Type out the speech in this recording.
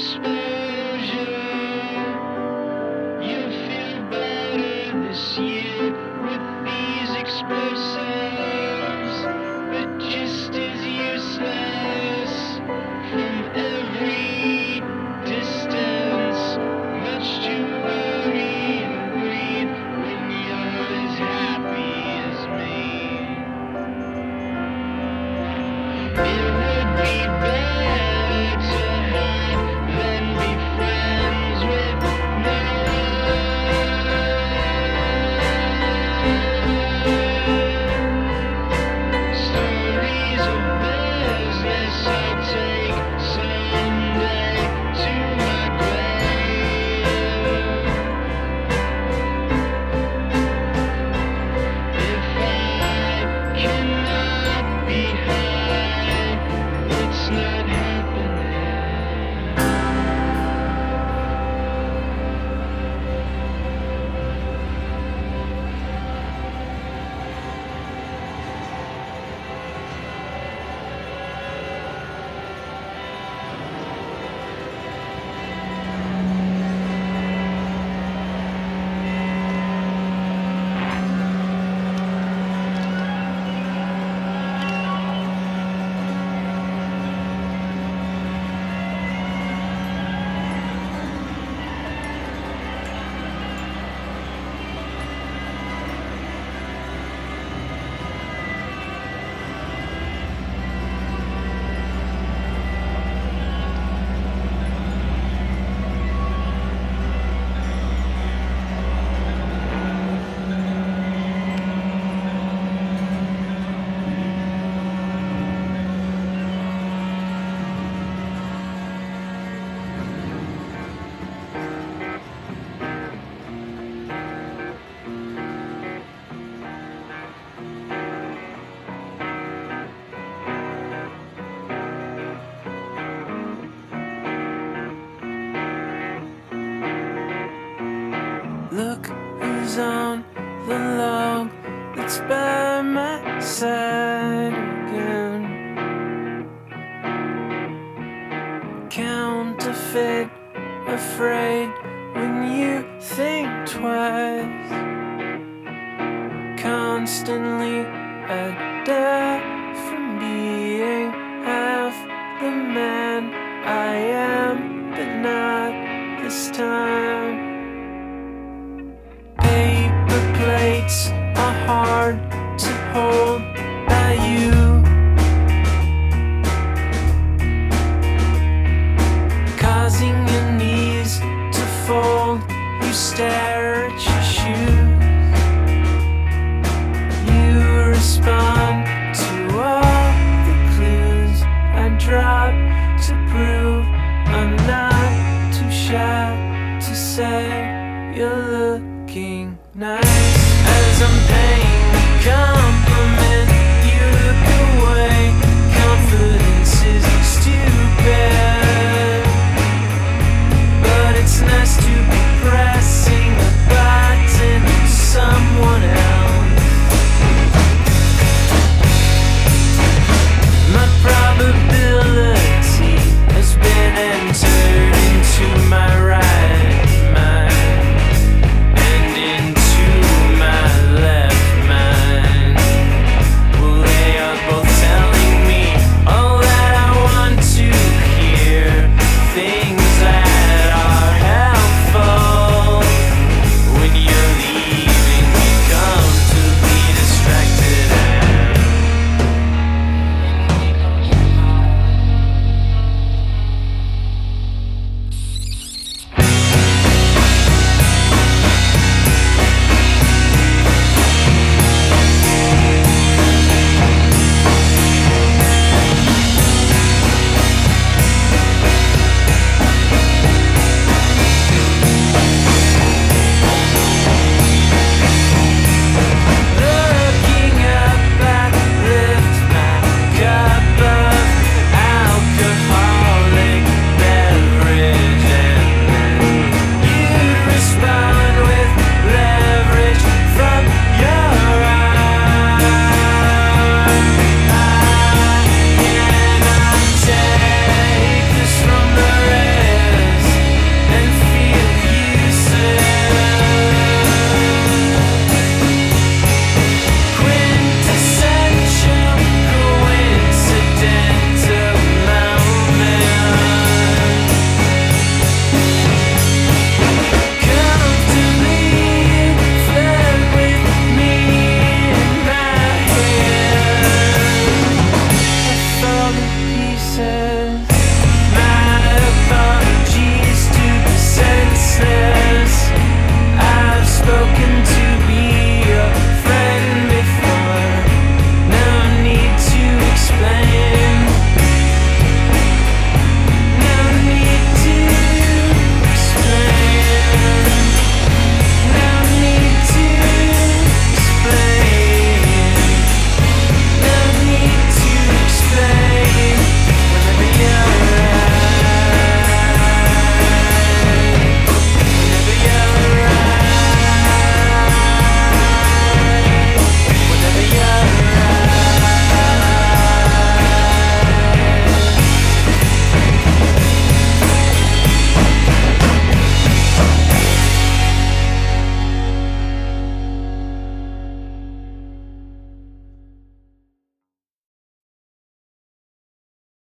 Look who's on the log that's by my side again. Counterfeit, afraid when you think twice. Constantly I die from being half the man I am, but not this time. Paper plates are hard to hold by you. Causing your knees to fold, you stare at your shoes. You respond to all the clues I drop to prove I'm not too shy to say you're looking nice. As I'm paying the compliment, you look away. Confidence is stupid, but it's nice to be